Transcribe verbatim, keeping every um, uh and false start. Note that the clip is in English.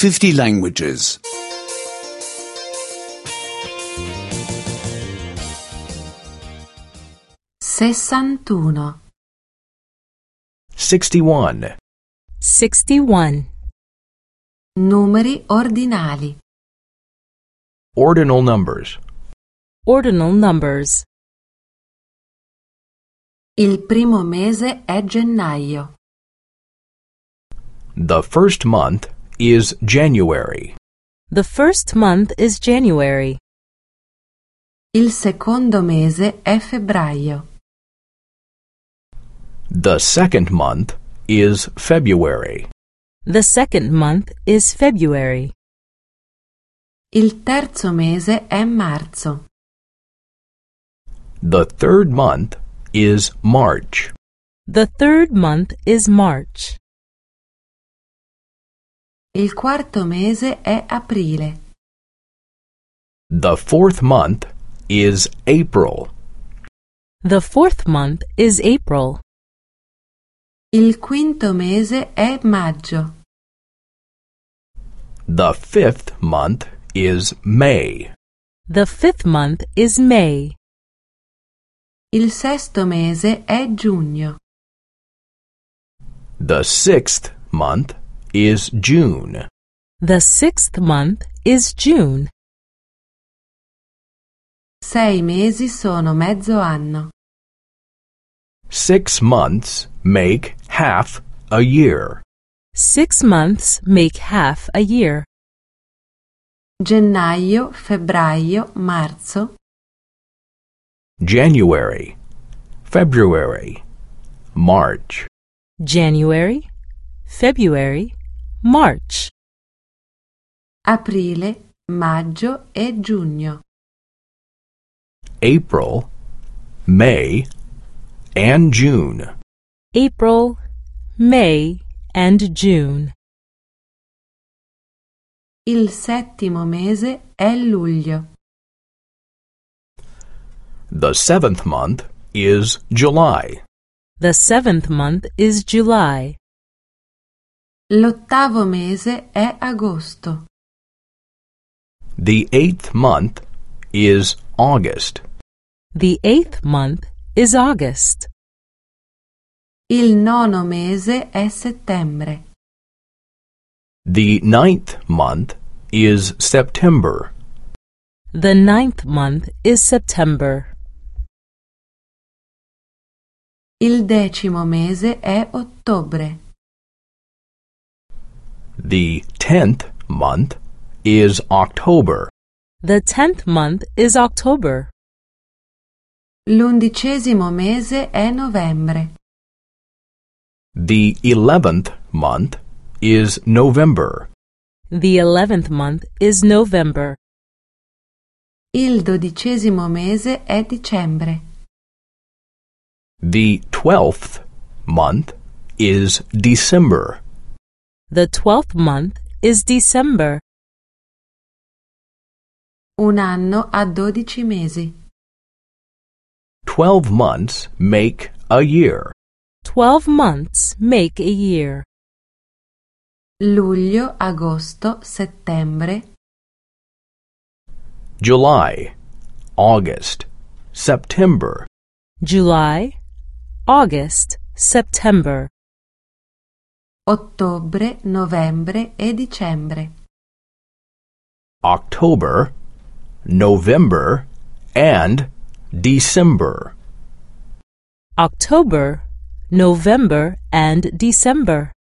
fifty languages. sessantuno, sixty-one. sixty-one. numeri ordinali, Ordinal numbers. Ordinal numbers. il primo mese è gennaio, The first month is January. The first month is January. il secondo mese è febbraio, The second month is February. The second month is February. il terzo mese è marzo, The third month is March. The third month is March. il quarto mese è aprile, The fourth month is April. The fourth month is April. il quinto mese è maggio, The fifth month is May. The fifth month is May. il sesto mese è giugno, The sixth month is June. The sixth month is June. sei mesi sono mezzo anno, Six months make half a year. Six months make half a year. gennaio, febbraio, marzo, January, February, March, January, February, March, aprile, maggio e giugno, April, May, and June. April, May, and June. il settimo mese è luglio, The seventh month is July. The seventh month is July. l'ottavo mese è agosto, The eighth month is August. The eighth month is August. il nono mese è settembre, The ninth month is September. The ninth month is September. il decimo mese è ottobre, The tenth month is October. The tenth month is October. l'undicesimo mese è novembre, The eleventh month is November. The eleventh month is November. il dodicesimo mese è dicembre, The twelfth month is December. The twelfth month is December. un anno ha dodici mesi, Twelve months make a year. Twelve months make a year. luglio, agosto, settembre, July, August, September, July, August, September, ottobre, novembre e dicembre, October, November, and December. October, November, and December.